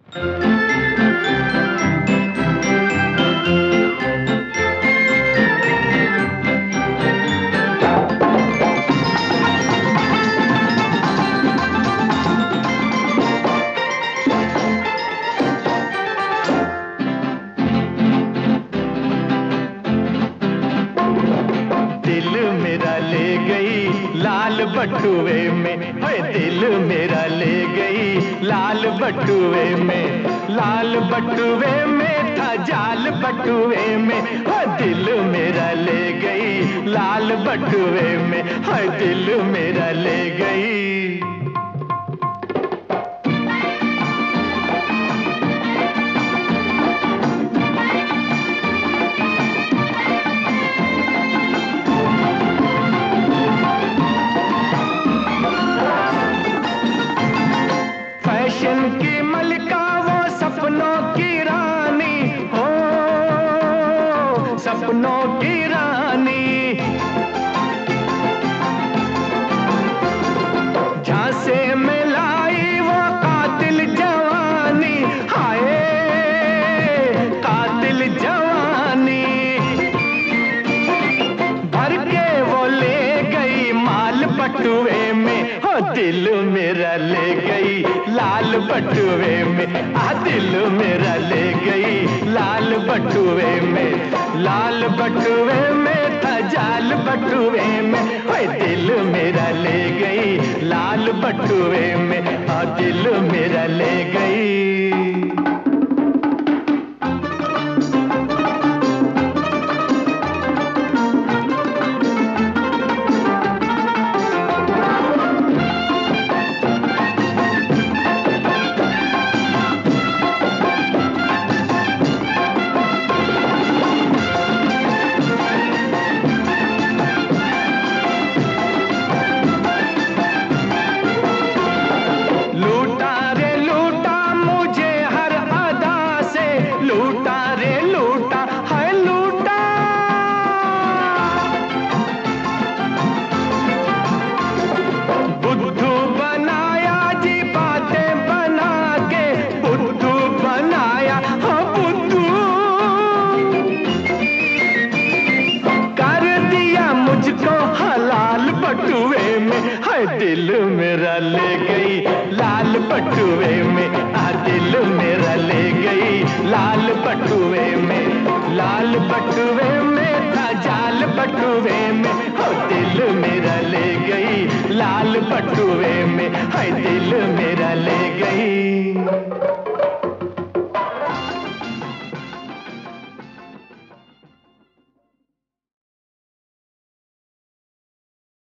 दिल मेरा ले गई लाल बटुए में, दिल मेरा ले गई लाल बटुए में। लाल बटुए में था जाल बटुए में, दिल मेरा ले गई लाल बटुए में, दिल मेरा ले गई। फैशन की मलिका वो सपनों की रानी हो, सपनों की रानी। झांसे में लाई वो कातिल जवानी, हाय कातिल जवानी। भर के वो ले गई माल बटुए में, दिल मेरा ले गई लाल बटुए में, दिल मेरा ले गई लाल बटुए में। लाल बटुए में था जाल बटुए में, दिल मेरा ले गई लाल बटुए में, दिल मेरा ले गई। लूटा रे लूटा है लूटा, बुद्धू बनाया जी बातें बना के, बुद्धू बनाया हाँ बुद्धू। कर दिया मुझको हलाल बटुए में, है दिल मेरा ले गई लाल बटुए में, दिल मेरा ले गई लाल बटुए में। लाल बटुए में था जाल बटुए में, दिल मेरा ले गई लाल बटुए में, दिल मेरा ले गई।